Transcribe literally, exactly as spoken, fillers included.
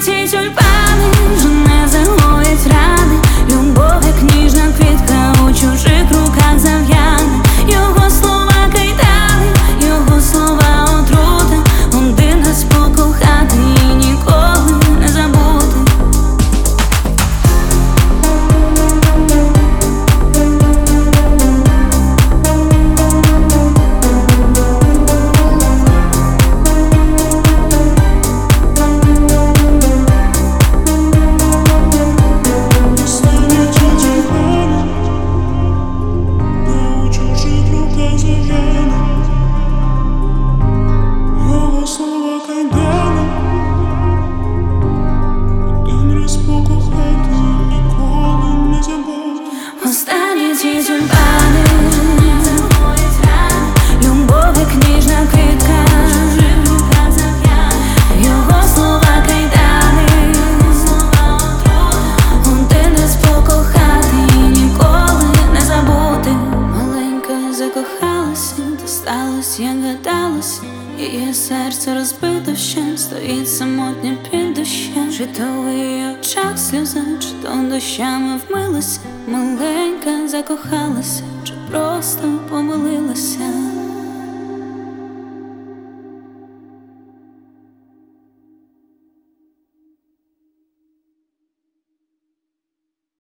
ці тюльпани вже не загоять рани. Любов, як ніжна квітка, у чужих руках зав'яне. Його слова кайдани, його слова отрути. Один раз покохати і ніколи не забути. Останні ці тюльпани, любов, як ніжна квітка, його слова кайдани, один раз покохати і ніколи не забути. Маленька закохалася, та сталося, як гадалося. Її серце розбито ще, стоїть самотня під дощем. Чи то в її очах сльоза, чи то дощами вмилася. Маленька закохалася, чи просто помилилася.